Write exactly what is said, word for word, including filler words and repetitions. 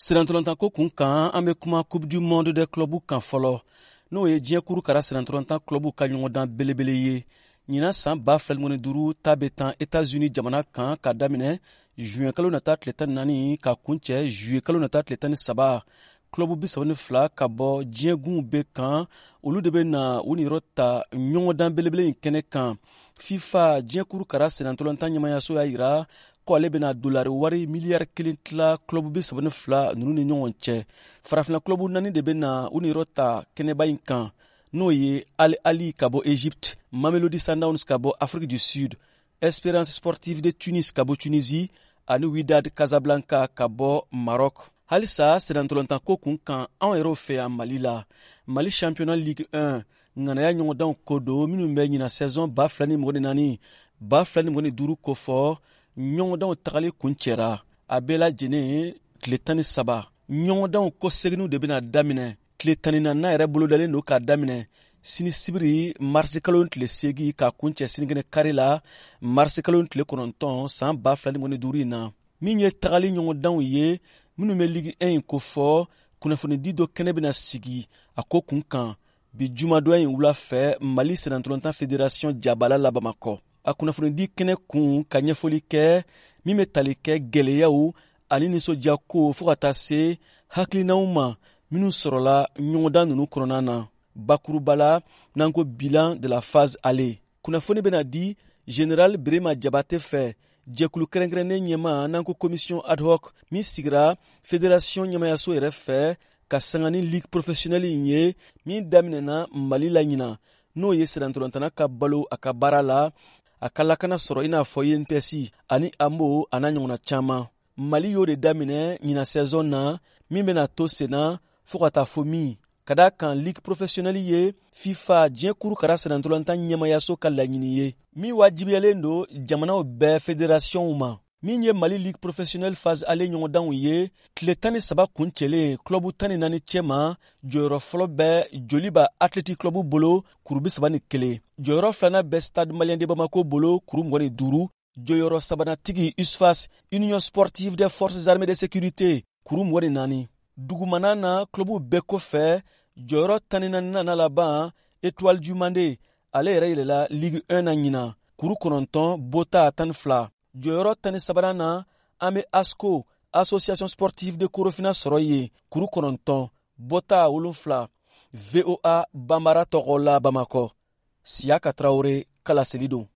Sirantolantan ko kun kan an bɛ kuma Coupe du Monde des clubs kan fɔlɔ n'o ye diɲɛ kurukara sirantolantan clubs ka ɲɔgɔndan belebele ye. Ɲinan san ba fila ni duuru ta bɛ tan États-Unis jamana kan ka daminɛ juin kalo nata tile tan ni naani ka kuncɛ juillet kalo nata tile tan ni saba. Club bi saba ni fila ka bɔ diɲɛ gun bɛɛ kan olu de bɛ na u niyɔrɔ ta ɲɔgɔndan belebele in kɛnɛ kan. FIFA diɲɛ kurukara sirantolantan ɲɛmayaso y'a jira ko ale bɛna dolari wari miliyari kelen tila club bi saba ni fila ninnu ni ɲɔgɔn cɛ. Farafina club naani de bɛna u niyɔrɔ ta kɛnɛba in kan n'o ye Al Ahly ka bɔ Egypte, Mamelodi Sundowns ka bɔ Afrique du Sud, Espérance Sportive de Tunis ka bɔ Tunisie ani Wydad Casablanca ka bɔ Maroc. Halisa sirantolantan ko kun kan anw yɛrɛw fɛ yan Mali la. Mali championnat Ligue un ŋanaya ɲɔgɔndanw ko don minnu bɛ ɲina saison ba fila ni mɔgɔ ni naani ba fila ni mɔgɔ ni duuru ko fɔ ɲɔgɔndanw tagali kun cɛra a bɛɛ lajɛlen tile tan ni saba. Ɲɔgɔndanw ko seginw de bɛna daminɛ tile tan ni naaninan yɛrɛ bolodalen don k'a daminɛ sini sibiri marisi kalo tile segin ka kuncɛ sinikɛnɛ kari la marisi kalo tile kɔnɔntɔn san ba fila ni mɔgɔ ni duuru in na. Min ye tagali ɲɔgɔndanw ye minnu bɛ Ligue un in ko fɔ kunnafonidi dɔ kɛnɛ bɛna sigi a ko kun kan bi jumadonya in wula fɛ Mali sirantolantan fédération jabala la Bamakɔ. A kunnafonidi kɛnɛ kun ka ɲɛfɔli kɛ min bɛ tali kɛ gɛlɛyaw ani nisɔndiyako fo ka taa se hakilinaw ma minnu sɔrɔla ɲɔgɔndan ninnu kɔnɔna na. Bakuruba la n'an ko bilan de la phase aller. Kunnafoni bɛna di Général Birima Jabate fɛ jɛkulu kɛrɛnkɛrɛnnen ɲɛma n'an ko commission ad hoc min sigira fédération ɲɛmayaso yɛrɛ fɛ ka sanga ni ligue professionnelle in ye min daminɛna Mali la ɲina n'o ye sirantolantana ka balo a ka baara la a ka lakana sɔrɔ i n'a fɔ I N P S ani A M O a n'a ɲɔgɔnna caman. Mali y'o de daminɛ ɲina saison na min bɛna to senna fo ka taa fɔ min ka da kan ligue professionnelle ye FIFA diɲɛ kurukara sirantolantan ɲɛmayaso ka laɲini ye min wajibiyalen don jamanaw bɛɛ fédération ma. Min ye Mali ligue professionnelle phase aller ɲɔgɔndanw ye tile tan ni saba kun cɛlen club tan ni naani cɛma jɔyɔrɔ fɔlɔ bɛ Joliba Athletic Club bolo kuru bi saba ni kelen, jɔyɔrɔ filanan bɛ Stade Malien de Bamako bolo kuru mugan ni duuru, jɔyɔrɔ sabanatigi U S F A S Union Sportive des Forces Armées de Sécurité kuru mugan ni naani. Dugumana na club bɛɛ kɔfɛ jɔyɔrɔ tan ni naaninan laban Étoile du Mandé ale yɛrɛ yɛlɛla Ligue un na ɲina kuru kɔnɔntɔn Bota tan ni fila. Jɔyɔrɔ tan ni sabanan na an bɛ ASCO Association Sportive de Korofina sɔrɔ ye kuru kɔnɔntɔn Bota wolonfila. V O A Bambara tɔgɔ la Bamakɔ. Siyaka Traoré, Kala Selidon.